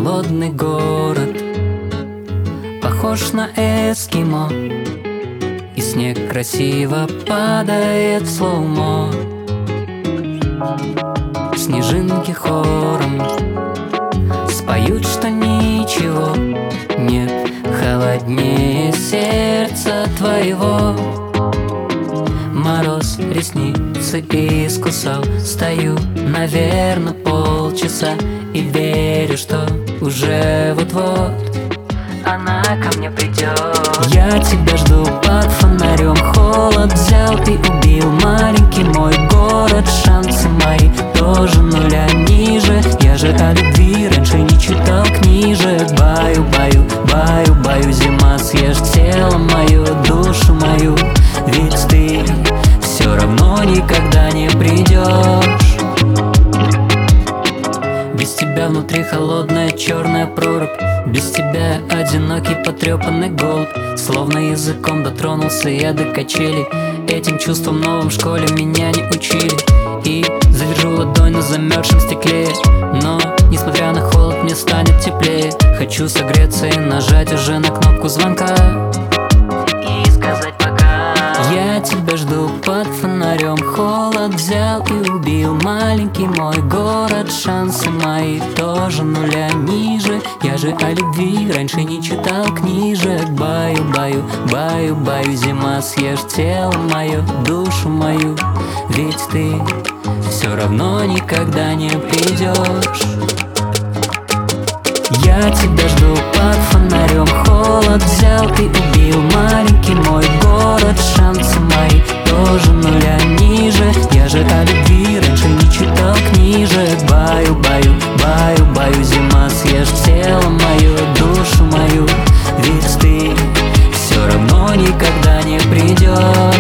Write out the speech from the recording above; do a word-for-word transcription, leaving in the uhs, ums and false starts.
холодный город, похож на эскимо, и снег красиво падает в слоумо. Снежинки хором споют, что ничего нет холоднее сердца твоего. Мороз ресницы искусал, стою, наверное, полчаса и верю, что уже вот-вот она ко мне придет. Я тебя жду под фонарем, холод взял и убил маленький мой город. Шансы мои тоже нуля ниже, я же о любви раньше не читал книжек. Баю, баю, баю, баю, зима, съешь тело мое, душу мою, ведь ты все равно никогда не придешь. Без тебя внутри холодная черная прорубь, без тебя одинокий потрепанный голубь. Словно языком дотронулся я до качелей, этим чувством новым в школе меня не учили. И завяжу ладонь на замерзшем стекле, но несмотря на холод мне станет теплее. Хочу согреться и нажать уже на кнопку звонка и сказать пока. Я тебя жду под фонарем, холод взял и убил маленький мой город. Шансы мои тоже нуля ниже, я же о любви раньше не читал книжек. Баю, баю, баю, баю, зима, съешь тело мое, душу мою, ведь ты все равно никогда не придешь. Я тебя жду под фонарем, холод взял и убил маленький мой город. Шансы мои тоже нуля ниже, я же о любви раньше не читал книжек. Баю, баю, баю, баю, зима, съешь тело мое, душу мою, ведь ты все равно никогда не придешь.